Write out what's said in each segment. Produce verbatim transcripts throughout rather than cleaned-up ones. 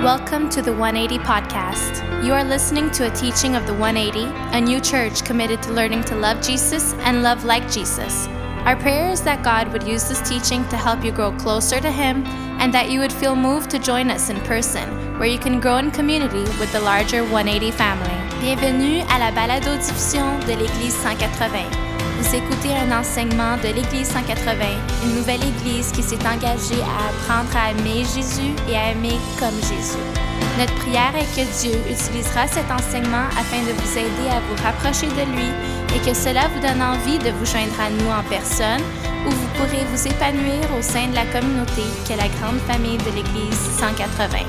Welcome to the one eighty Podcast. You are listening to a teaching of the one eighty, a new church committed to learning to love Jesus and love like Jesus. Our prayer is that God would use this teaching to help you grow closer to Him and that you would feel moved to join us in person, where you can grow in community with the larger one eighty family. Bienvenue à la balado-diffusion de l'Église cent quatre-vingts. Vous écoutez un enseignement de l'Église cent quatre-vingts, une nouvelle Église qui s'est engagée à apprendre à aimer Jésus et à aimer comme Jésus. Notre prière est que Dieu utilisera cet enseignement afin de vous aider à vous rapprocher de lui et que cela vous donne envie de vous joindre à nous en personne, où vous pourrez vous épanouir au sein de la communauté qu'est la grande famille de l'Église cent quatre-vingts.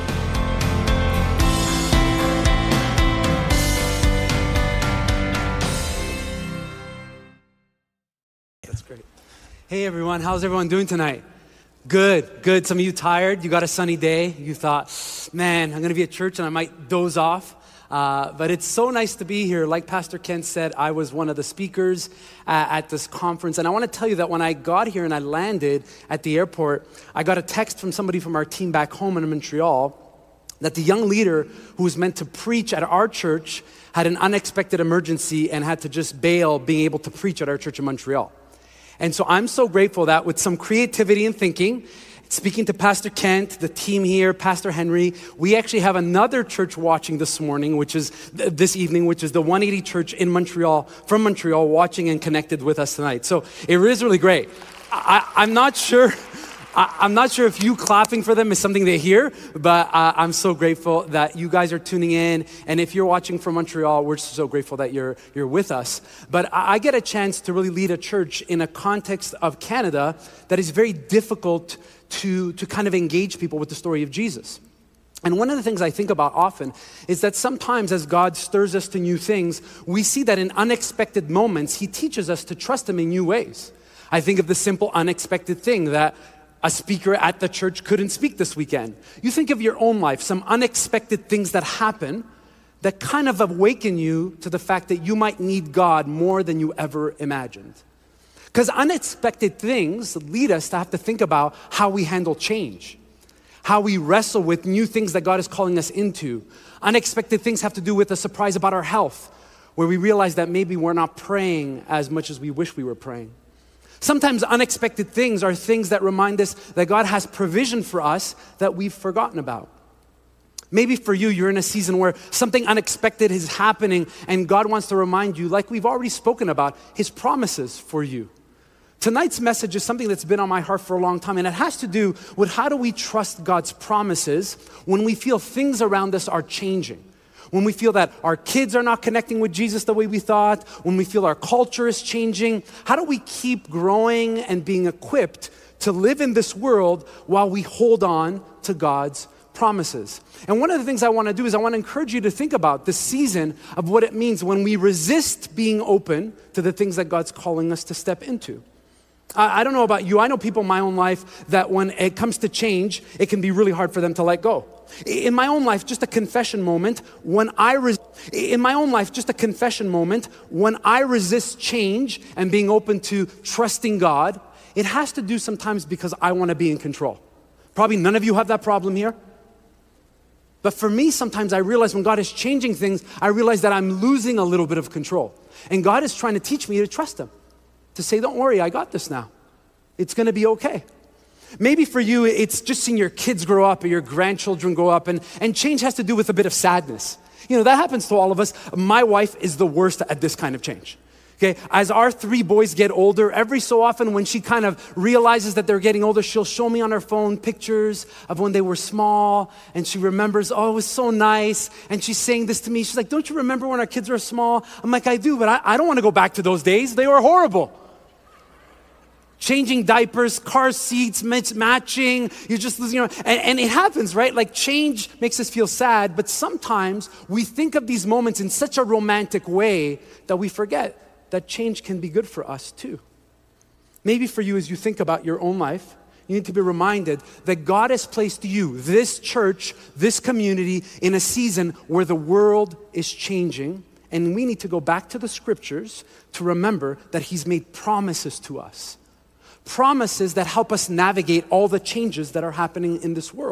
That's great. Hey everyone, how's everyone doing tonight? Good, good. Some of you tired, you got a sunny day. You thought, man, I'm going to be at church and I might doze off. Uh, but it's so nice to be here. Like Pastor Ken said, I was one of the speakers uh, at this conference. And I want to tell you that when I got here and I landed at the airport, I got a text from somebody from our team back home in Montreal that the young leader who was meant to preach at our church had an unexpected emergency and had to just bail being able to preach at our church in Montreal. And so I'm so grateful that with some creativity and thinking, speaking to Pastor Kent, the team here, Pastor Henry, we actually have another church watching this morning, which is th- this evening, which is the one eighty Church in Montreal, from Montreal, watching and connected with us tonight. So it is really great. I, I'm not sure... I'm not sure if you clapping for them is something they hear, but uh, I'm so grateful that you guys are tuning in. And if you're watching from Montreal, we're so grateful that you're you're with us. But I, I get a chance to really lead a church in a context of Canada that is very difficult to, to kind of engage people with the story of Jesus. And one of the things I think about often is that sometimes as God stirs us to new things, we see that in unexpected moments, He teaches us to trust Him in new ways. I think of the simple unexpected thing that a speaker at the church couldn't speak this weekend. You think of your own life, some unexpected things that happen that kind of awaken you to the fact that you might need God more than you ever imagined. Because unexpected things lead us to have to think about how we handle change, how we wrestle with new things that God is calling us into. Unexpected things have to do with a surprise about our health, where we realize that maybe we're not praying as much as we wish we were praying. Sometimes unexpected things are things that remind us that God has provision for us that we've forgotten about. Maybe for you, you're in a season where something unexpected is happening and God wants to remind you, like we've already spoken about, His promises for you. Tonight's message is something that's been on my heart for a long time, and it has to do with how do we trust God's promises when we feel things around us are changing. When we feel that our kids are not connecting with Jesus the way we thought, when we feel our culture is changing, how do we keep growing and being equipped to live in this world while we hold on to God's promises? And one of the things I want to do is I want to encourage you to think about the season of what it means when we resist being open to the things that God's calling us to step into. I, I don't know about you, I know people in my own life that when it comes to change, it can be really hard for them to let go. In my own life, just a confession moment, when I res- in my own life, just a confession moment, when I resist change and being open to trusting God, it has to do sometimes because I want to be in control. Probably none of you have that problem here. But for me, sometimes I realize when God is changing things, I realize that I'm losing a little bit of control. And God is trying to teach me to trust Him, to say, don't worry, I got this now. It's going to be okay. Maybe for you, it's just seeing your kids grow up or your grandchildren grow up, and, and change has to do with a bit of sadness. You know, that happens to all of us. My wife is the worst at this kind of change. Okay, as our three boys get older, every so often when she kind of realizes that they're getting older, she'll show me on her phone pictures of when they were small, and she remembers, oh, it was so nice, and she's saying this to me. She's like, don't you remember when our kids were small? I'm like, I do, but I, I don't want to go back to those days. They were horrible. Changing diapers, car seats, matching, you just, you know, and, and it happens, right? Like change makes us feel sad, but sometimes we think of these moments in such a romantic way that we forget that change can be good for us too. Maybe for you, as you think about your own life, you need to be reminded that God has placed you, this church, this community, in a season where the world is changing, and we need to go back to the scriptures to remember that He's made promises to us. Promises that help us navigate all the changes that are happening in this world.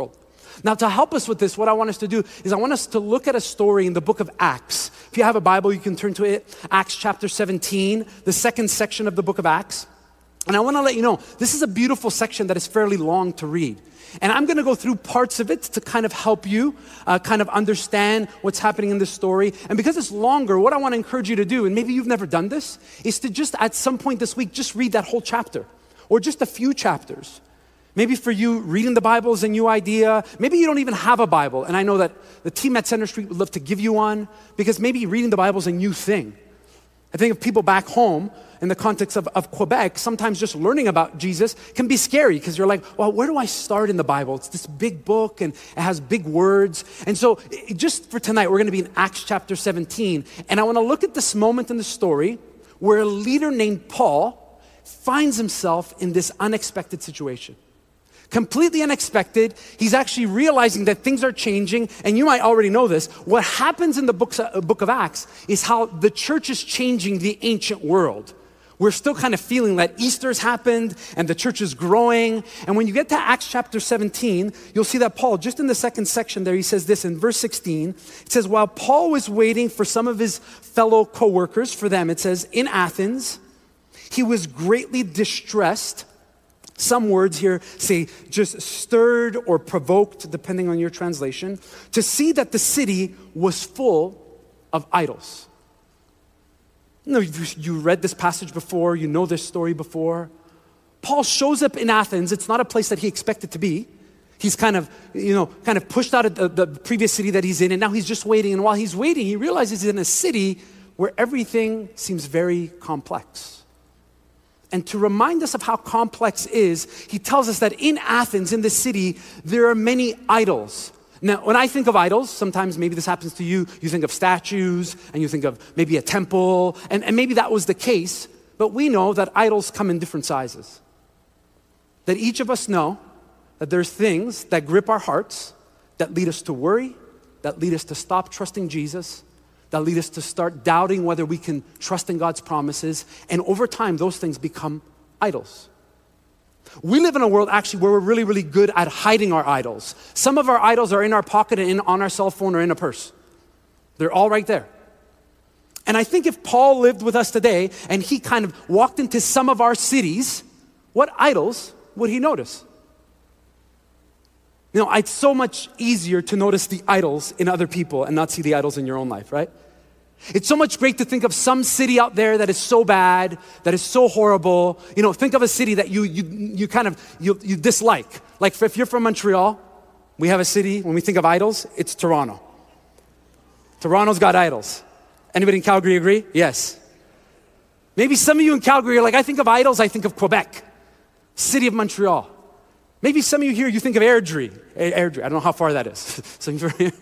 Now, to help us with this, what I want us to do is I want us to look at a story in the book of Acts. If you have a Bible, you can turn to it. Acts chapter seventeen, the second section of the book of Acts. And I want to let you know, this is a beautiful section that is fairly long to read. And I'm going to go through parts of it to kind of help you uh, kind of understand what's happening in this story. And because it's longer, what I want to encourage you to do, and maybe you've never done this, is to just at some point this week, just read that whole chapter or just a few chapters. Maybe for you, reading the Bible is a new idea. Maybe you don't even have a Bible. And I know that the team at Center Street would love to give you one because maybe reading the Bible is a new thing. I think of people back home in the context of, of Quebec, sometimes just learning about Jesus can be scary because you're like, well, where do I start in the Bible? It's this big book and it has big words. And so it, just for tonight, we're going to be in Acts chapter seventeen. And I want to look at this moment in the story where a leader named Paul finds himself in this unexpected situation. Completely unexpected. He's actually realizing that things are changing, and you might already know this. What happens in the books, uh, book of Acts is how the church is changing the ancient world. We're still kind of feeling that Easter's happened and the church is growing. And when you get to Acts chapter seventeen, you'll see that Paul, just in the second section there, he says this in verse sixteen. It says, while Paul was waiting for some of his fellow co-workers, for them, it says, in Athens, he was greatly distressed. Some words here say just stirred or provoked, depending on your translation, to see that the city was full of idols. You know, you read this passage before, you know this story before. Paul shows up in Athens. It's not a place that he expected to be. He's kind of, you know, kind of pushed out of the, the previous city that he's in, and now he's just waiting. And while he's waiting, he realizes he's in a city where everything seems very complex. And to remind us of how complex is, he tells us that in Athens, in the city, there are many idols. Now, when I think of idols, sometimes maybe this happens to you, you think of statues, and you think of maybe a temple, and, and maybe that was the case, but we know that idols come in different sizes. That each of us know that there's things that grip our hearts, that lead us to worry, that lead us to stop trusting Jesus, that lead us to start doubting whether we can trust in God's promises. And over time, those things become idols. We live in a world actually where we're really, really good at hiding our idols. Some of our idols are in our pocket and in, on our cell phone or in a purse. They're all right there. And I think if Paul lived with us today and he kind of walked into some of our cities, what idols would he notice? You know, it's so much easier to notice the idols in other people and not see the idols in your own life, right? It's so much great to think of some city out there that is so bad, that is so horrible. You know, think of a city that you you you kind of, you, you dislike. Like if you're from Montreal, we have a city, when we think of idols, it's Toronto. Toronto's got idols. Anybody in Calgary agree? Yes. Maybe some of you in Calgary are like, I think of idols, I think of Quebec, city of Montreal. Maybe some of you here, you think of Airdrie. Airdrie, I don't know how far that is. Some of you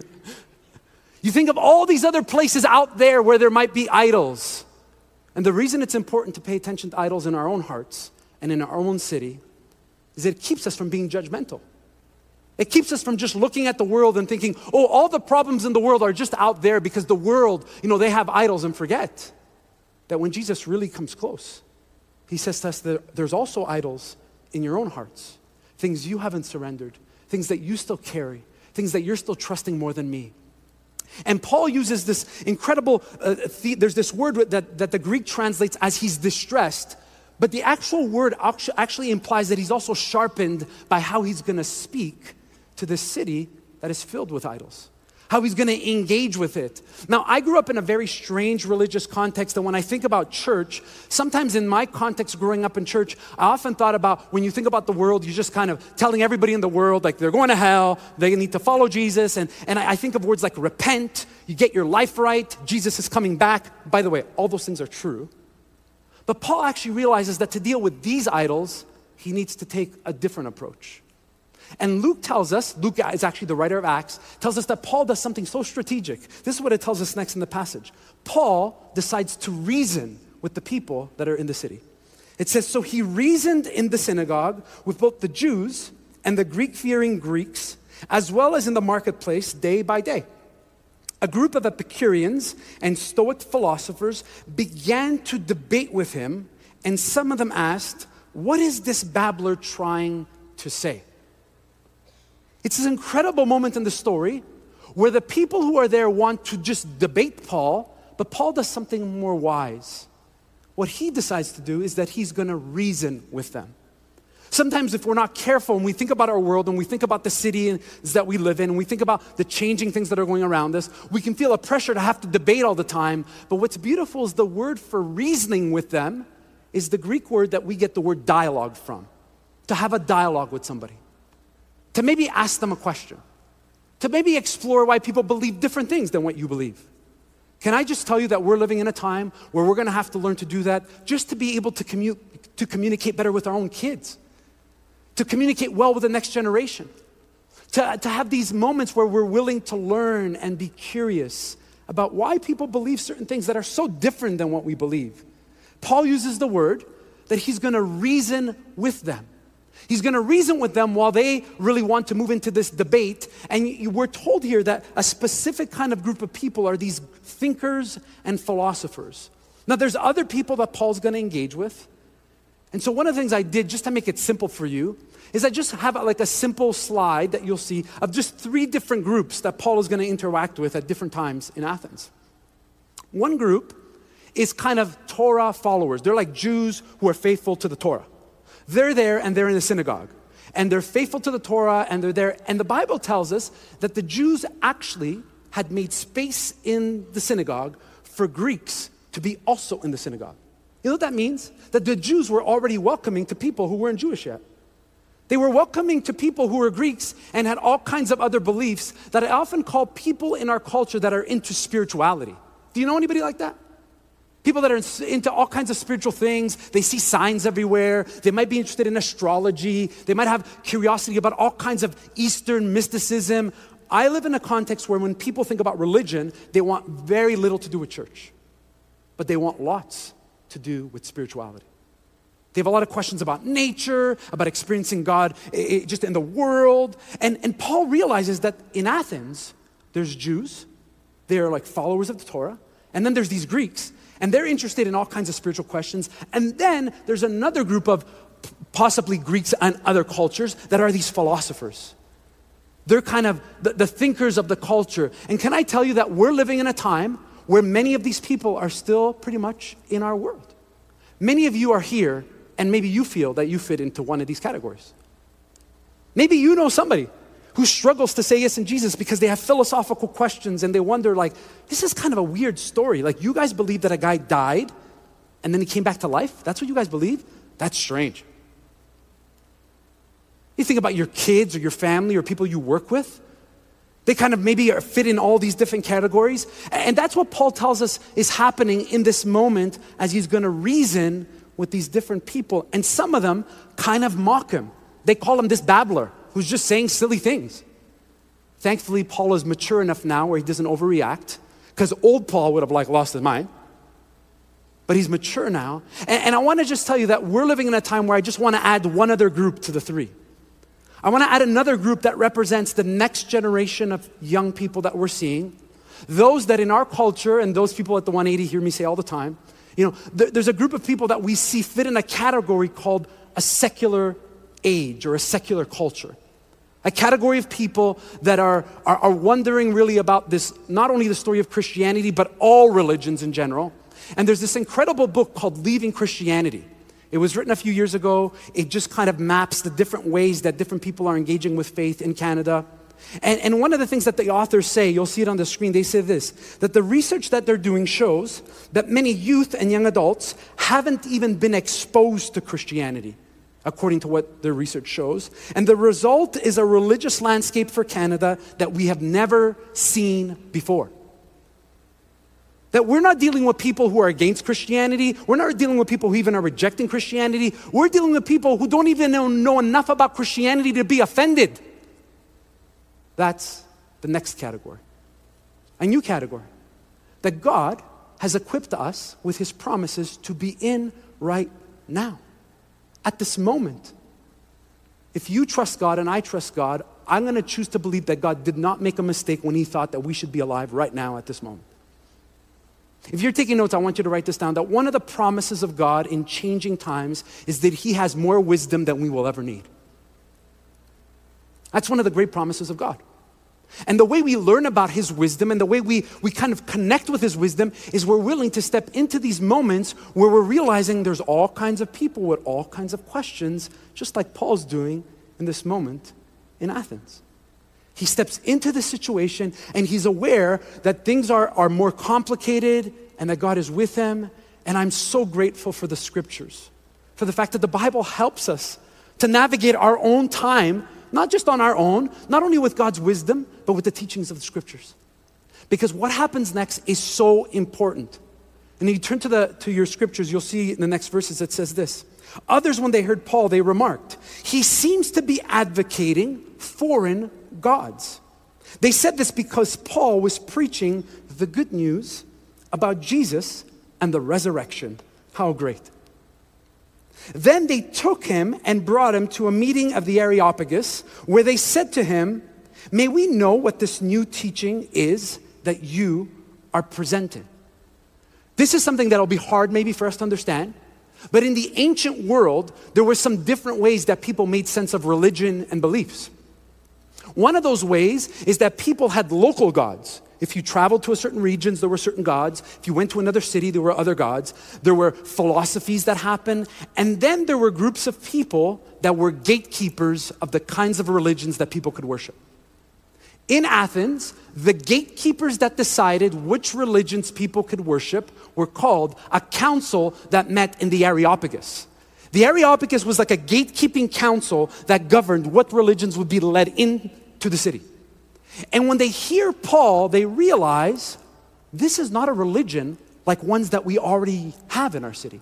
You think of all these other places out there where there might be idols. And the reason it's important to pay attention to idols in our own hearts and in our own city is that it keeps us from being judgmental. It keeps us from just looking at the world and thinking, oh, all the problems in the world are just out there because the world, you know, they have idols, and forget that when Jesus really comes close, he says to us that there's also idols in your own hearts. Things you haven't surrendered, things that you still carry, things that you're still trusting more than me. And Paul uses this incredible, uh, the, there's this word that, that the Greek translates as he's distressed, but the actual word actually implies that he's also sharpened by how he's gonna speak to this city that is filled with idols. How he's gonna engage with it. Now, I grew up in a very strange religious context, and when I think about church, sometimes in my context growing up in church, I often thought about when you think about the world, you're just kind of telling everybody in the world, like they're going to hell, they need to follow Jesus, and, and I think of words like repent, you get your life right, Jesus is coming back. By the way, all those things are true. But Paul actually realizes that to deal with these idols, he needs to take a different approach. And Luke tells us, Luke is actually the writer of Acts, tells us that Paul does something so strategic. This is what it tells us next in the passage. Paul decides to reason with the people that are in the city. It says, so he reasoned in the synagogue with both the Jews and the Greek-fearing Greeks, as well as in the marketplace day by day. A group of Epicureans and Stoic philosophers began to debate with him, and some of them asked, what is this babbler trying to say? It's this incredible moment in the story where the people who are there want to just debate Paul, but Paul does something more wise. What he decides to do is that he's going to reason with them. Sometimes if we're not careful and we think about our world and we think about the city that we live in, and we think about the changing things that are going around us, we can feel a pressure to have to debate all the time. But what's beautiful is the word for reasoning with them is the Greek word that we get the word dialogue from. To have a dialogue with somebody. To maybe ask them a question. To maybe explore why people believe different things than what you believe. Can I just tell you that we're living in a time where we're going to have to learn to do that just to be able to, commu- to communicate better with our own kids. To communicate well with the next generation. To, to have these moments where we're willing to learn and be curious about why people believe certain things that are so different than what we believe. Paul uses the word that he's going to reason with them. He's going to reason with them while they really want to move into this debate. And we're told here that a specific kind of group of people are these thinkers and philosophers. Now, there's other people that Paul's going to engage with. And so one of the things I did just to make it simple for you is I just have like a simple slide that you'll see of just three different groups that Paul is going to interact with at different times in Athens. One group is kind of Torah followers. They're like Jews who are faithful to the Torah. They're there and they're in the synagogue. And they're faithful to the Torah and they're there. And the Bible tells us that the Jews actually had made space in the synagogue for Greeks to be also in the synagogue. You know what that means? That the Jews were already welcoming to people who weren't Jewish yet. They were welcoming to people who were Greeks and had all kinds of other beliefs that I often call people in our culture that are into spirituality. Do you know anybody like that? People that are into all kinds of spiritual things. They see signs everywhere. They might be interested in astrology. They might have curiosity about all kinds of Eastern mysticism. I live in a context where when people think about religion, they want very little to do with church. But they want lots to do with spirituality. They have a lot of questions about nature, about experiencing God just in the world. And, and Paul realizes that in Athens, there's Jews. They're like followers of the Torah. And then there's these Greeks. And they're interested in all kinds of spiritual questions. And then there's another group of possibly Greeks and other cultures that are these philosophers. They're kind of the, the thinkers of the culture. And can I tell you that we're living in a time where many of these people are still pretty much in our world. Many of you are here and maybe you feel that you fit into one of these categories. Maybe you know somebody who struggles to say yes in Jesus because they have philosophical questions and they wonder like, this is kind of a weird story. Like you guys believe that a guy died and then he came back to life? That's what you guys believe? That's strange. You think about your kids or your family or people you work with. They kind of maybe are fit in all these different categories. And that's what Paul tells us is happening in this moment as he's going to reason with these different people. And some of them kind of mock him. They call him this babbler who's just saying silly things. Thankfully, Paul is mature enough now where he doesn't overreact, because old Paul would have like lost his mind. But he's mature now. And, and I want to just tell you that we're living in a time where I just want to add one other group to the three. I want to add another group that represents the next generation of young people that we're seeing. Those that in our culture, and those people at the one eighty hear me say all the time, you know, th- there's a group of people that we see fit in a category called a secular age or a secular culture. A category of people that are, are, are wondering really about this, not only the story of Christianity, but all religions in general. And there's this incredible book called Leaving Christianity. It was written a few years ago. It just kind of maps the different ways that different people are engaging with faith in Canada. And, and one of the things that the authors say, you'll see it on the screen, they say this, that the research that they're doing shows that many youth and young adults haven't even been exposed to Christianity, according to what their research shows. And the result is a religious landscape for Canada that we have never seen before. That we're not dealing with people who are against Christianity. We're not dealing with people who even are rejecting Christianity. We're dealing with people who don't even know, know enough about Christianity to be offended. That's the next category. A new category. That God has equipped us with his promises to be in right now. At this moment. If you trust God and I trust God, I'm going to choose to believe that God did not make a mistake when he thought that we should be alive right now at this moment. If you're taking notes, I want you to write this down, that one of the promises of God in changing times is that he has more wisdom than we will ever need. That's one of the great promises of God. And the way we learn about his wisdom and the way we, we kind of connect with his wisdom is we're willing to step into these moments where we're realizing there's all kinds of people with all kinds of questions, just like Paul's doing in this moment in Athens. He steps into the situation and he's aware that things are, are more complicated and that God is with him. And I'm so grateful for the scriptures, for the fact that the Bible helps us to navigate our own time, not just on our own, not only with God's wisdom, but with the teachings of the scriptures. Because what happens next is so important. And if you turn to, the, to your scriptures, you'll see in the next verses it says this. Others, when they heard Paul, they remarked, he seems to be advocating foreign gods. They said this because Paul was preaching the good news about Jesus and the resurrection. How great. Then they took him and brought him to a meeting of the Areopagus, where they said to him, may we know what this new teaching is that you are presenting? This is something that'll be hard maybe for us to understand, but in the ancient world, there were some different ways that people made sense of religion and beliefs. One of those ways is that people had local gods. If you traveled to a certain regions, there were certain gods. If you went to another city, there were other gods. There were philosophies that happened. And then there were groups of people that were gatekeepers of the kinds of religions that people could worship. In Athens, the gatekeepers that decided which religions people could worship were called a council that met in the Areopagus. The Areopagus was like a gatekeeping council that governed what religions would be led into the city. And when they hear Paul, they realize this is not a religion like ones that we already have in our city.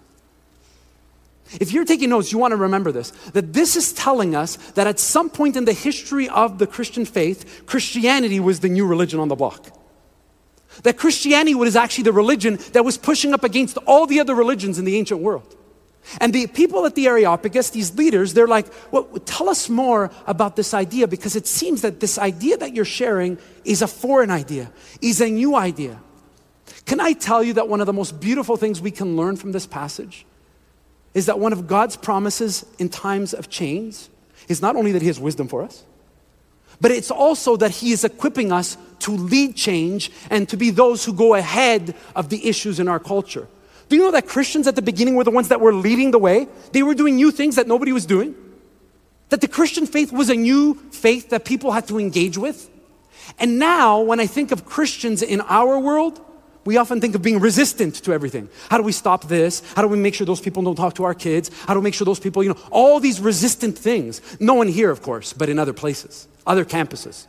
If you're taking notes, you want to remember this, that this is telling us that at some point in the history of the Christian faith, Christianity was the new religion on the block. That Christianity was actually the religion that was pushing up against all the other religions in the ancient world. And the people at the Areopagus, these leaders, they're like, well, tell us more about this idea, because it seems that this idea that you're sharing is a foreign idea, is a new idea. Can I tell you that one of the most beautiful things we can learn from this passage is that one of God's promises in times of change is not only that he has wisdom for us, but it's also that he is equipping us to lead change and to be those who go ahead of the issues in our culture. Do you know that Christians at the beginning were the ones that were leading the way? They were doing new things that nobody was doing. That the Christian faith was a new faith that people had to engage with. And now, when I think of Christians in our world, we often think of being resistant to everything. How do we stop this? How do we make sure those people don't talk to our kids? How do we make sure those people, you know, all these resistant things. No one here, of course, but in other places, other campuses.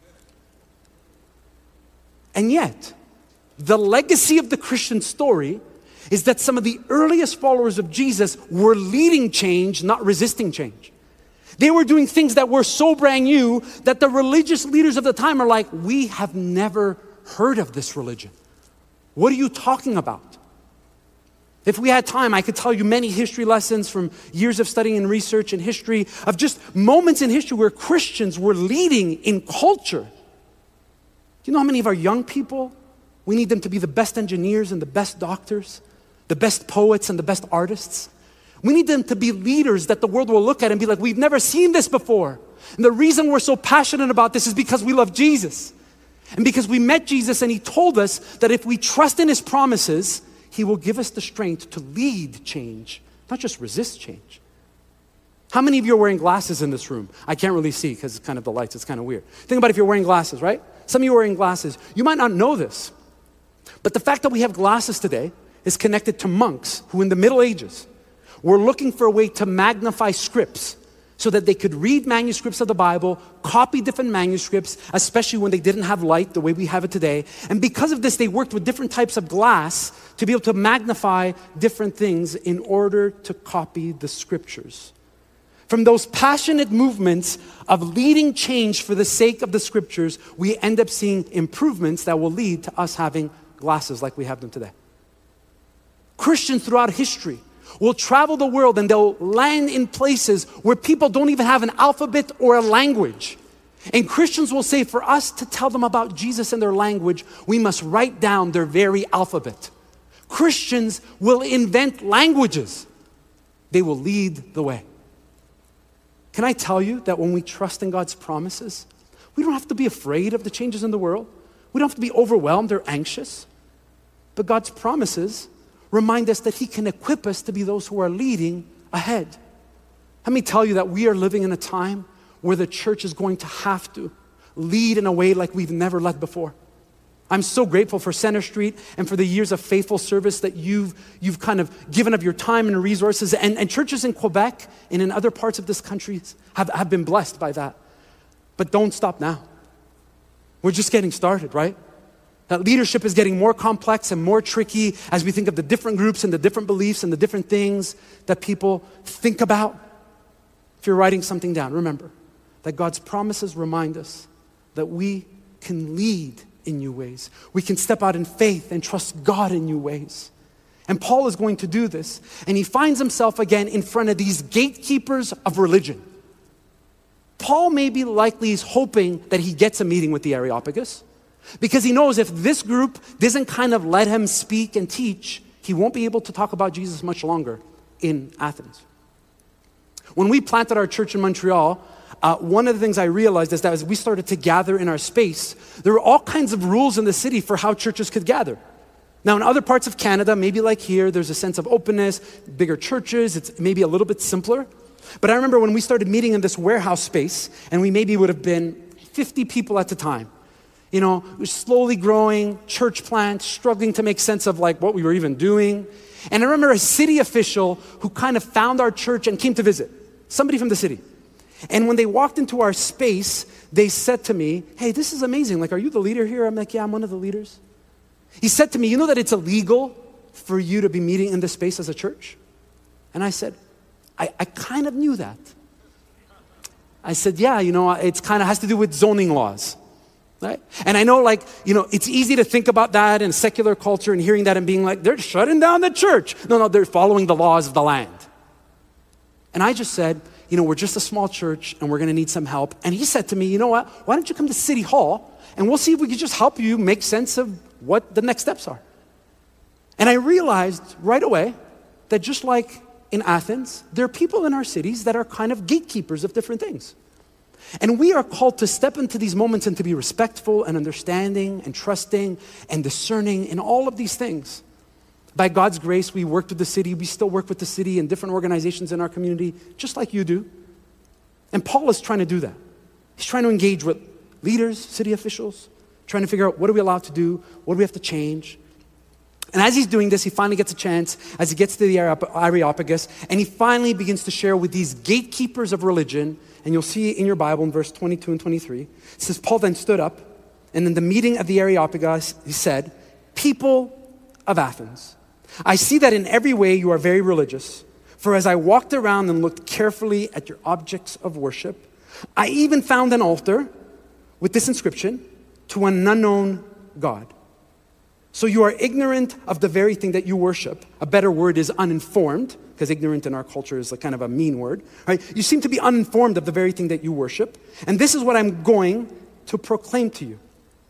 And yet, the legacy of the Christian story is that some of the earliest followers of Jesus were leading change, not resisting change. They were doing things that were so brand new that the religious leaders of the time are like, we have never heard of this religion. What are you talking about? If we had time, I could tell you many history lessons from years of studying and research and history of just moments in history where Christians were leading in culture. Do you know how many of our young people, we need them to be the best engineers and the best doctors, the best poets and the best artists? We need them to be leaders that the world will look at and be like, we've never seen this before. And the reason we're so passionate about this is because we love Jesus. And because we met Jesus and he told us that if we trust in his promises, he will give us the strength to lead change, not just resist change. How many of you are wearing glasses in this room? I can't really see because it's kind of the lights, it's kind of weird. Think about if you're wearing glasses, right? Some of you are wearing glasses. You might not know this, but the fact that we have glasses today is connected to monks who in the Middle Ages were looking for a way to magnify scripts so that they could read manuscripts of the Bible, copy different manuscripts, especially when they didn't have light the way we have it today. And because of this, they worked with different types of glass to be able to magnify different things in order to copy the scriptures. From those passionate movements of leading change for the sake of the scriptures, we end up seeing improvements that will lead to us having glasses like we have them today. Christians throughout history will travel the world and they'll land in places where people don't even have an alphabet or a language. And Christians will say for us to tell them about Jesus in their language, we must write down their very alphabet. Christians will invent languages. They will lead the way. Can I tell you that when we trust in God's promises, we don't have to be afraid of the changes in the world. We don't have to be overwhelmed or anxious. But God's promises remind us that he can equip us to be those who are leading ahead. Let me tell you that we are living in a time where the church is going to have to lead in a way like we've never led before. I'm so grateful for Center Street and for the years of faithful service that you've, you've kind of given of your time and resources. And, and churches in Quebec and in other parts of this country have, have been blessed by that. But don't stop now. We're just getting started, right? That leadership is getting more complex and more tricky as we think of the different groups and the different beliefs and the different things that people think about. If you're writing something down, remember that God's promises remind us that we can lead in new ways. We can step out in faith and trust God in new ways. And Paul is going to do this. And he finds himself again in front of these gatekeepers of religion. Paul maybe likely is hoping that he gets a meeting with the Areopagus, because he knows if this group doesn't kind of let him speak and teach, he won't be able to talk about Jesus much longer in Athens. When we planted our church in Montreal, uh, one of the things I realized is that as we started to gather in our space, there were all kinds of rules in the city for how churches could gather. Now, in other parts of Canada, maybe like here, there's a sense of openness, bigger churches, it's maybe a little bit simpler. But I remember when we started meeting in this warehouse space, and we maybe would have been fifty people at the time. You know, slowly growing, church plant, struggling to make sense of like what we were even doing. And I remember a city official who kind of found our church and came to visit, somebody from the city. And when they walked into our space, they said to me, hey, this is amazing. Like, are you the leader here? I'm like, yeah, I'm one of the leaders. He said to me, you know that it's illegal for you to be meeting in this space as a church? And I said, I, I kind of knew that. I said, yeah, you know, it kind of has to do with zoning laws. Right? And I know, like, you know, it's easy to think about that in secular culture and hearing that and being like, they're shutting down the church. No, no, they're following the laws of the land. And I just said, you know, we're just a small church and we're going to need some help. And he said to me, you know what? Why don't you come to City Hall and we'll see if we can just help you make sense of what the next steps are. And I realized right away that just like in Athens, there are people in our cities that are kind of gatekeepers of different things. And we are called to step into these moments and to be respectful and understanding and trusting and discerning in all of these things. By God's grace, we worked with the city. We still work with the city and different organizations in our community, just like you do. And Paul is trying to do that. He's trying to engage with leaders, city officials, trying to figure out what are we allowed to do, what do we have to change. And as he's doing this, he finally gets a chance as he gets to the Areopagus, and he finally begins to share with these gatekeepers of religion. And you'll see in your Bible in verse twenty-two and twenty-three, it says, Paul then stood up, and in the meeting of the Areopagus, he said, people of Athens, I see that in every way you are very religious. For as I walked around and looked carefully at your objects of worship, I even found an altar with this inscription, to an unknown God. So you are ignorant of the very thing that you worship. A better word is uninformed, because ignorant in our culture is like kind of a mean word, right? You seem to be uninformed of the very thing that you worship. And this is what I'm going to proclaim to you.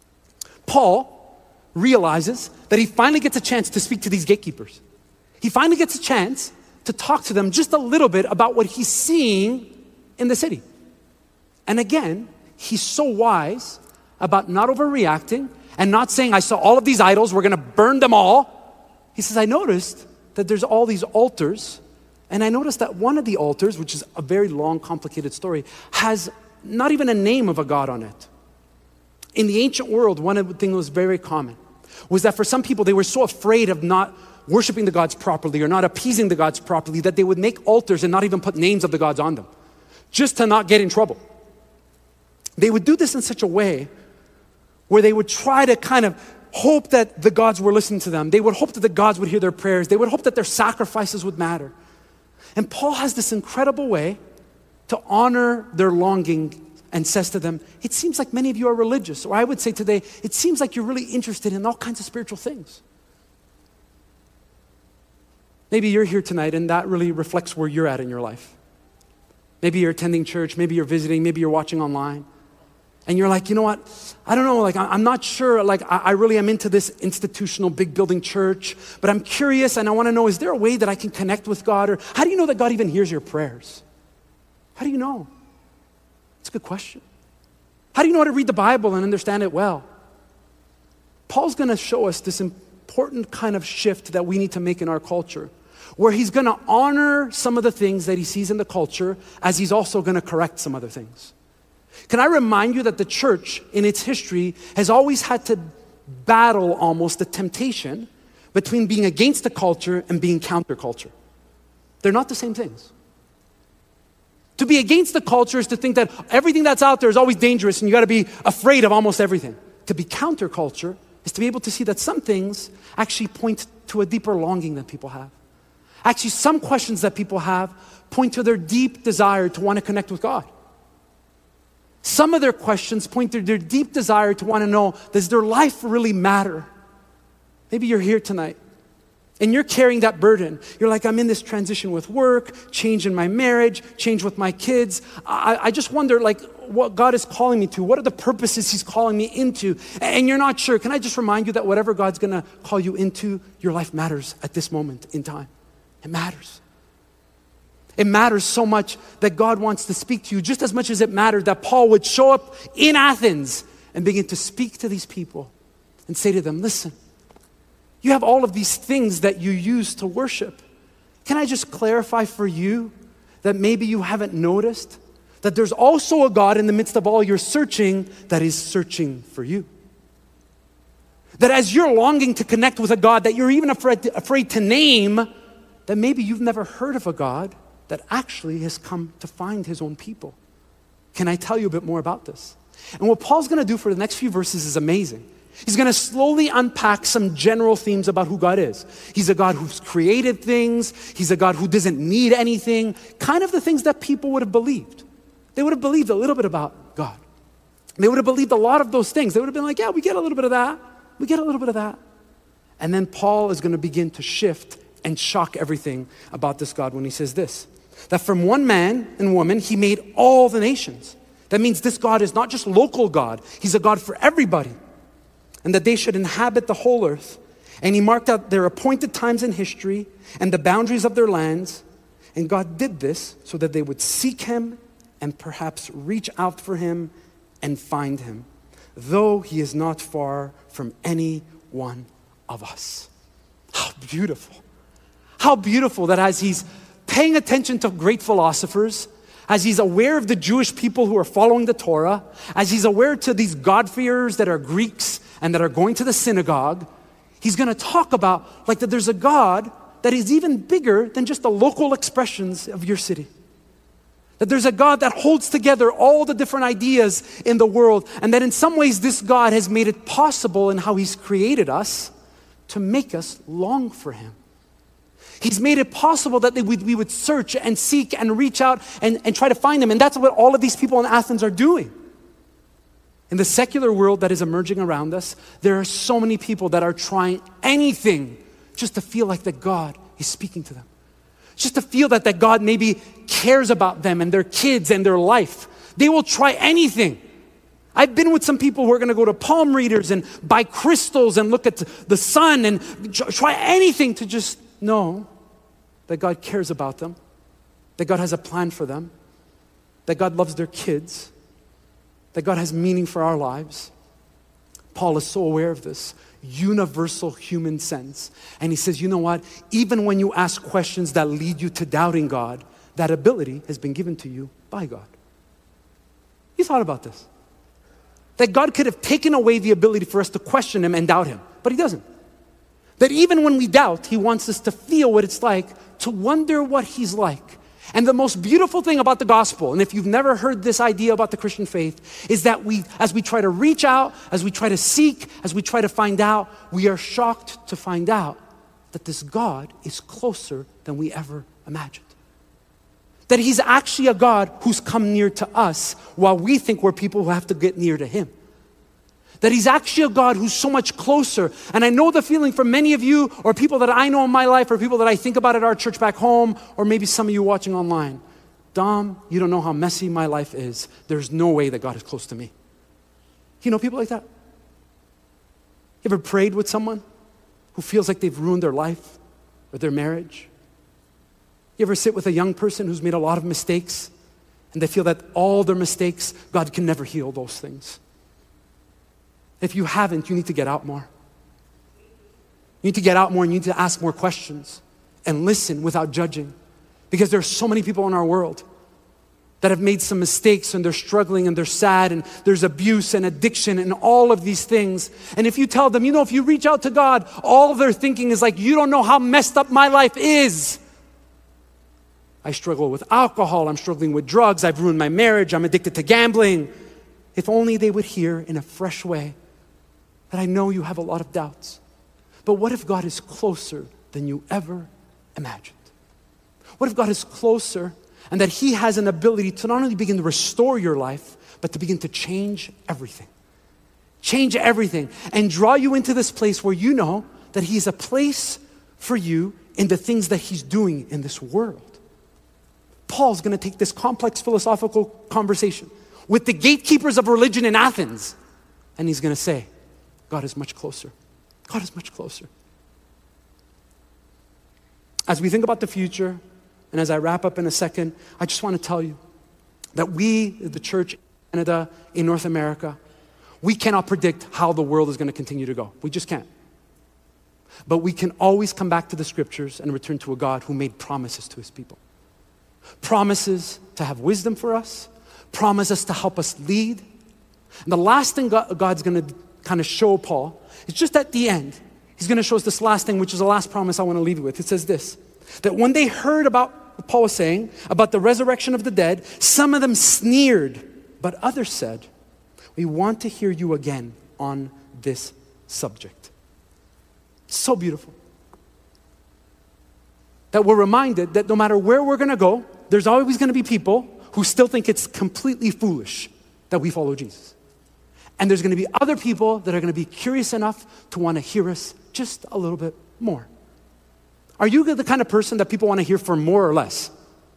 Paul realizes that he finally gets a chance to speak to these gatekeepers. He finally gets a chance to talk to them just a little bit about what he's seeing in the city. And again, he's so wise about not overreacting and not saying, I saw all of these idols, we're gonna burn them all. He says, I noticed that there's all these altars, and I noticed that one of the altars, which is a very long, complicated story, has not even a name of a god on it. In the ancient world, one of the things that was very common was that for some people, they were so afraid of not worshiping the gods properly or not appeasing the gods properly that they would make altars and not even put names of the gods on them, just to not get in trouble. They would do this in such a way where they would try to kind of hope that the gods were listening to them. They would hope that the gods would hear their prayers. They would hope that their sacrifices would matter. And Paul has this incredible way to honor their longing and says to them, it seems like many of you are religious. Or I would say today, it seems like you're really interested in all kinds of spiritual things. Maybe you're here tonight and that really reflects where you're at in your life. Maybe you're attending church, maybe you're visiting, maybe you're watching online. And you're like, you know what? I don't know, like I'm not sure, like I really am into this institutional big building church, but I'm curious and I want to know, is there a way that I can connect with God? Or how do you know that God even hears your prayers? How do you know? It's a good question. How do you know how to read the Bible and understand it well? Paul's going to show us this important kind of shift that we need to make in our culture, where he's going to honor some of the things that he sees in the culture as he's also going to correct some other things. Can I remind you that the church in its history has always had to battle almost the temptation between being against the culture and being counterculture. They're not the same things. To be against the culture is to think that everything that's out there is always dangerous and you got to be afraid of almost everything. To be counterculture is to be able to see that some things actually point to a deeper longing that people have. Actually, some questions that people have point to their deep desire to want to connect with God. Some of their questions point to their deep desire to want to know, does their life really matter? Maybe you're here tonight and you're carrying that burden. You're like, I'm in this transition with work, change in my marriage, change with my kids. I, I just wonder like what God is calling me to. What are the purposes he's calling me into? And you're not sure. Can I just remind you that whatever God's going to call you into, your life matters at this moment in time. It matters. It matters so much that God wants to speak to you just as much as it mattered that Paul would show up in Athens and begin to speak to these people and say to them, listen, you have all of these things that you use to worship. Can I just clarify for you that maybe you haven't noticed that there's also a God in the midst of all your searching that is searching for you? That as you're longing to connect with a God that you're even afraid to, afraid to name, that maybe you've never heard of a God that actually has come to find his own people. Can I tell you a bit more about this? And what Paul's going to do for the next few verses is amazing. He's going to slowly unpack some general themes about who God is. He's a God who's created things. He's a God who doesn't need anything. Kind of the things that people would have believed. They would have believed a little bit about God. They would have believed a lot of those things. They would have been like, yeah, we get a little bit of that. We get a little bit of that. And then Paul is going to begin to shift and shock everything about this God when he says this, that from one man and woman, he made all the nations. That means this God is not just local God. He's a God for everybody. And that they should inhabit the whole earth. And he marked out their appointed times in history and the boundaries of their lands. And God did this so that they would seek him and perhaps reach out for him and find him, though he is not far from any one of us. How beautiful. How beautiful that as he's paying attention to great philosophers, as he's aware of the Jewish people who are following the Torah, as he's aware to these God-fearers that are Greeks and that are going to the synagogue, he's going to talk about like that there's a God that is even bigger than just the local expressions of your city. That there's a God that holds together all the different ideas in the world, and that in some ways this God has made it possible in how he's created us to make us long for him. He's made it possible that we, we would search and seek and reach out and, and try to find him. And that's what all of these people in Athens are doing. In the secular world that is emerging around us, there are so many people that are trying anything just to feel like that God is speaking to them. Just to feel that, that God maybe cares about them and their kids and their life. They will try anything. I've been with some people who are going to go to palm readers and buy crystals and look at the sun and try anything to just know that God cares about them, that God has a plan for them, that God loves their kids, that God has meaning for our lives. Paul is so aware of this universal human sense. And he says, you know what? Even when you ask questions that lead you to doubting God, that ability has been given to you by God. You thought about this? That God could have taken away the ability for us to question him and doubt him, but he doesn't. That even when we doubt, he wants us to feel what it's like, to wonder what he's like. And the most beautiful thing about the gospel, and if you've never heard this idea about the Christian faith, is that we, as we try to reach out, as we try to seek, as we try to find out, we are shocked to find out that this God is closer than we ever imagined. That he's actually a God who's come near to us while we think we're people who have to get near to him. That he's actually a God who's so much closer. And I know the feeling for many of you or people that I know in my life or people that I think about at our church back home or maybe some of you watching online. Dom, you don't know how messy my life is. There's no way that God is close to me. You know people like that? You ever prayed with someone who feels like they've ruined their life or their marriage? You ever sit with a young person who's made a lot of mistakes and they feel that all their mistakes, God can never heal those things. If you haven't, you need to get out more. You need to get out more and you need to ask more questions and listen without judging. Because there's so many people in our world that have made some mistakes and they're struggling and they're sad and there's abuse and addiction and all of these things. And if you tell them, you know, if you reach out to God, all they're thinking is like, you don't know how messed up my life is. I struggle with alcohol, I'm struggling with drugs, I've ruined my marriage, I'm addicted to gambling. If only they would hear in a fresh way that I know you have a lot of doubts. But what if God is closer than you ever imagined? What if God is closer and that He has an ability to not only begin to restore your life, but to begin to change everything. Change everything and draw you into this place where you know that He's a place for you in the things that He's doing in this world. Paul's gonna take this complex philosophical conversation with the gatekeepers of religion in Athens, and he's gonna say, God is much closer. God is much closer. As we think about the future, and as I wrap up in a second, I just want to tell you that we, the church in Canada, in North America, we cannot predict how the world is going to continue to go. We just can't. But we can always come back to the scriptures and return to a God who made promises to His people. Promises to have wisdom for us, promises to help us lead. And the last thing God, God's going to kind of show Paul is just at the end. He's going to show us this last thing, which is the last promise I want to leave you with. It says this, that when they heard about what Paul was saying, about the resurrection of the dead, some of them sneered, but others said, we want to hear you again on this subject. So beautiful. That we're reminded that no matter where we're going to go, there's always going to be people who still think it's completely foolish that we follow Jesus. And there's going to be other people that are going to be curious enough to want to hear us just a little bit more. Are you the kind of person that people want to hear for more or less?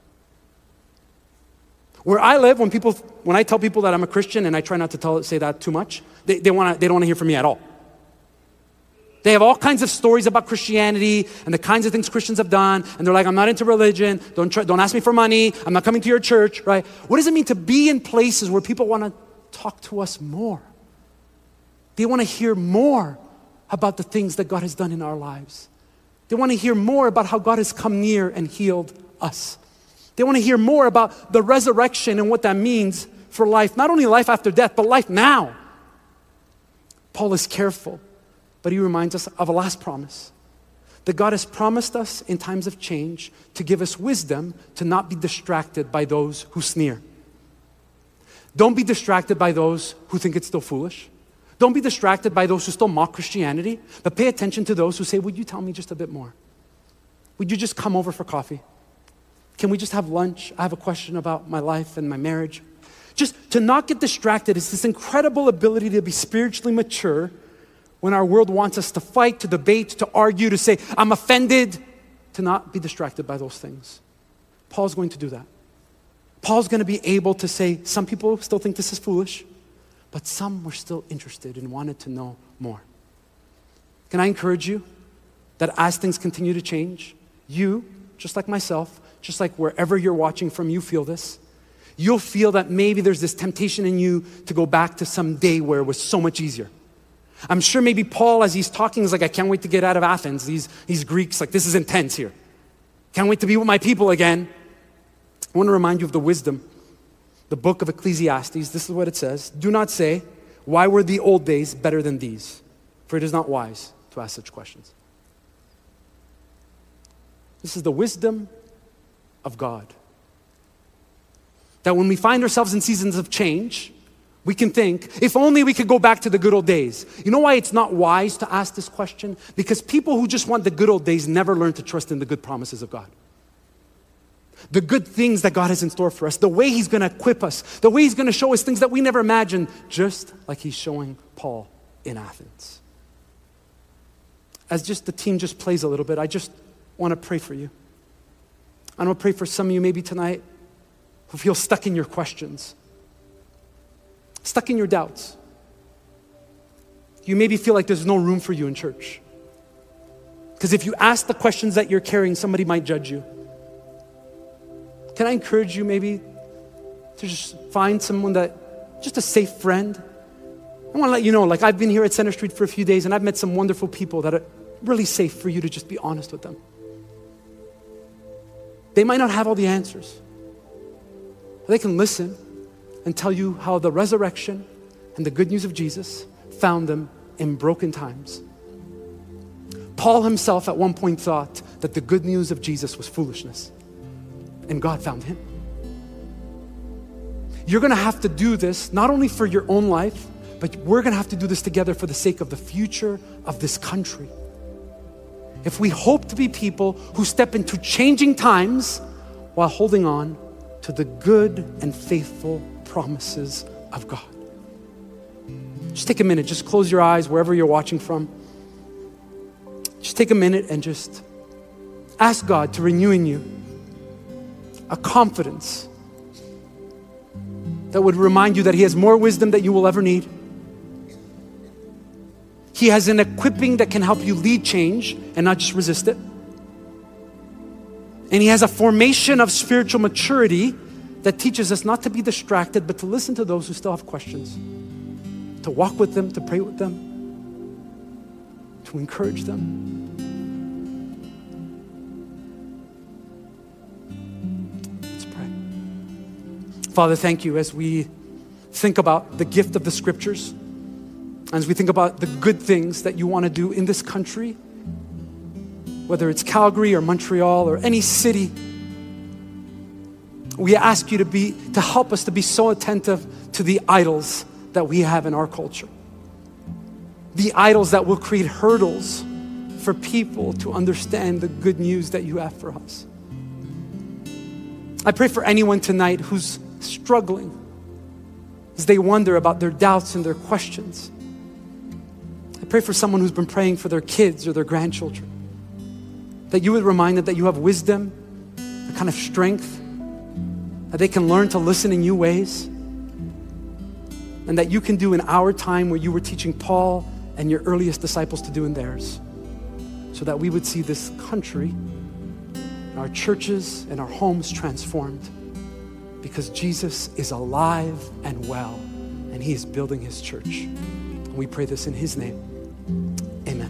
Where I live, when people, when I tell people that I'm a Christian, and I try not to tell, say that too much, they, they, wanna, they don't want to hear from me at all. They have all kinds of stories about Christianity and the kinds of things Christians have done, and they're like, I'm not into religion, don't, try, don't ask me for money, I'm not coming to your church, right? What does it mean to be in places where people want to talk to us more? They want to hear more about the things that God has done in our lives. They want to hear more about how God has come near and healed us. They want to hear more about the resurrection and what that means for life, not only life after death, but life now. Paul is careful, but he reminds us of a last promise, that God has promised us in times of change to give us wisdom to not be distracted by those who sneer. Don't be distracted by those who think it's still foolish. Don't be distracted by those who still mock Christianity, but pay attention to those who say, would you tell me just a bit more? Would you just come over for coffee? Can we just have lunch? I have a question about my life and my marriage. Just to not get distracted is this incredible ability to be spiritually mature when our world wants us to fight, to debate, to argue, to say, I'm offended, to not be distracted by those things. Paul's going to do that. Paul's going to be able to say, some people still think this is foolish, but some were still interested and wanted to know more. Can I encourage you that as things continue to change, you, just like myself, just like wherever you're watching from, you feel this. You'll feel that maybe there's this temptation in you to go back to some day where it was so much easier. I'm sure maybe Paul, as he's talking, is like, I can't wait to get out of Athens. These, these Greeks, like, this is intense here. Can't wait to be with my people again. I want to remind you of the wisdom. The book of Ecclesiastes, this is what it says. Do not say, why were the old days better than these? For it is not wise to ask such questions. This is the wisdom of God. That when we find ourselves in seasons of change, we can think, if only we could go back to the good old days. You know why it's not wise to ask this question? Because people who just want the good old days never learn to trust in the good promises of God. The good things that God has in store for us, the way He's going to equip us, the way He's going to show us things that we never imagined, just like He's showing Paul in Athens. As just the team just plays a little bit, I just want to pray for you. I want to pray for some of you maybe tonight who feel stuck in your questions, stuck in your doubts. You maybe feel like there's no room for you in church. Because if you ask the questions that you're carrying, somebody might judge you. Can I encourage you maybe to just find someone that, just a safe friend. I want to let you know, like I've been here at Center Street for a few days and I've met some wonderful people that are really safe for you to just be honest with them. They might not have all the answers. But they can listen and tell you how the resurrection and the good news of Jesus found them in broken times. Paul himself at one point thought that the good news of Jesus was foolishness, and God found him. You're gonna have to do this not only for your own life, but we're gonna have to do this together for the sake of the future of this country. If we hope to be people who step into changing times while holding on to the good and faithful promises of God. Just take a minute, just close your eyes wherever you're watching from. Just take a minute and just ask God to renew in you a confidence that would remind you that He has more wisdom than you will ever need. He has an equipping that can help you lead change and not just resist it. And He has a formation of spiritual maturity that teaches us not to be distracted, but to listen to those who still have questions, to walk with them, to pray with them, to encourage them. Let's pray. Father, thank you as we think about the gift of the scriptures, as we think about the good things that you want to do in this country, whether it's Calgary or Montreal or any city. We ask you to be, to help us to be so attentive to the idols that we have in our culture. The idols that will create hurdles for people to understand the good news that you have for us. I pray for anyone tonight who's struggling as they wonder about their doubts and their questions. I pray for someone who's been praying for their kids or their grandchildren, that you would remind them that you have wisdom, a kind of strength, that they can learn to listen in new ways, and that you can do in our time where you were teaching Paul and your earliest disciples to do in theirs, so that we would see this country, our churches and our homes transformed, because Jesus is alive and well, and He is building His church. And we pray this in His name. Amen.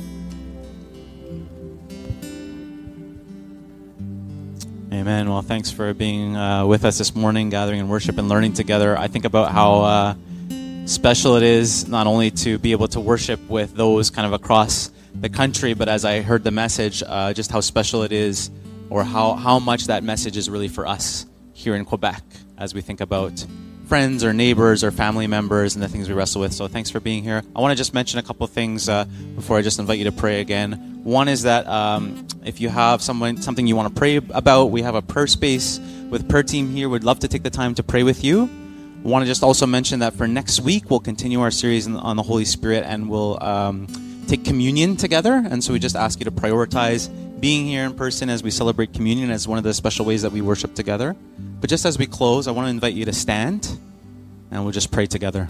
Amen. Well, thanks for being uh, with us this morning, gathering in worship and learning together. I think about how uh, special it is not only to be able to worship with those kind of across the country, but as I heard the message, uh, just how special it is, or how, how much that message is really for us here in Quebec as we think about friends or neighbors or family members and the things we wrestle with. So thanks for being here. I want to just mention a couple of things uh, before I just invite you to pray again. One is that um, if you have someone something you want to pray about, we have a prayer space with prayer team here. We'd love to take the time to pray with you. I want to just also mention that for next week, we'll continue our series on the Holy Spirit and we'll um, take communion together. And so we just ask you to prioritize being here in person as we celebrate communion as one of the special ways that we worship together. But just as we close, I want to invite you to stand and we'll just pray together.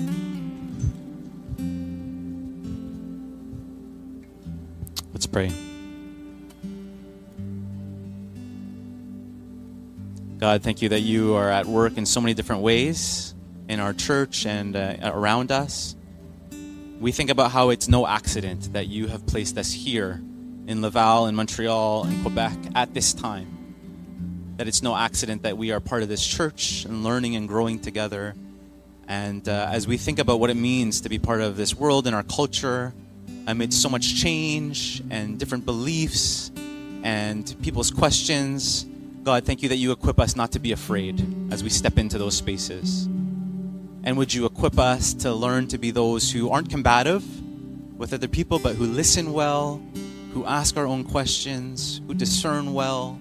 Let's pray. God, thank you that you are at work in so many different ways in our church and uh, around us. We think about how it's no accident that you have placed us here in Laval, in Montreal, in Quebec at this time. That it's no accident that we are part of this church and learning and growing together. And uh, as we think about what it means to be part of this world and our culture, amidst so much change and different beliefs and people's questions, God, thank you that you equip us not to be afraid as we step into those spaces. And would you equip us to learn to be those who aren't combative with other people, but who listen well, who ask our own questions, who discern well.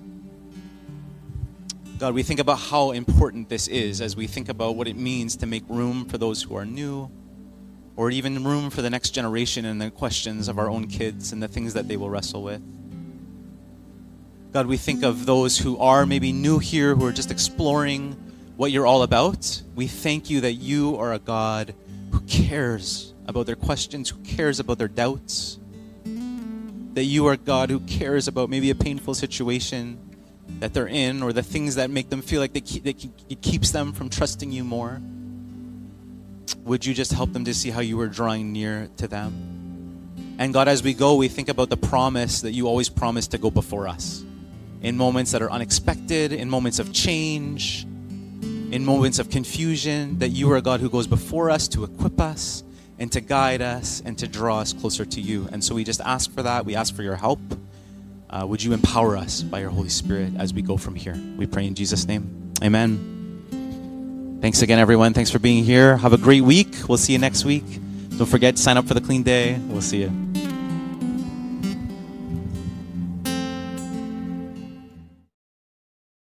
God, we think about how important this is as we think about what it means to make room for those who are new, or even room for the next generation and the questions of our own kids and the things that they will wrestle with. God, we think of those who are maybe new here, who are just exploring what you're all about. We thank you that you are a God who cares about their questions, who cares about their doubts, that you are God who cares about maybe a painful situation, that they're in, or the things that make them feel like they keep, they keep, it keeps them from trusting you more. Would you just help them to see how you are drawing near to them? And God, as we go, we think about the promise that you always promise to go before us. In moments that are unexpected, in moments of change, in moments of confusion, that you are a God who goes before us to equip us and to guide us and to draw us closer to you. And so we just ask for that. We ask for your help. Uh, would you empower us by your Holy Spirit as we go from here? We pray in Jesus' name. Amen. Thanks again, everyone. Thanks for being here. Have a great week. We'll see you next week. Don't forget to sign up for the Clean Day. We'll see you.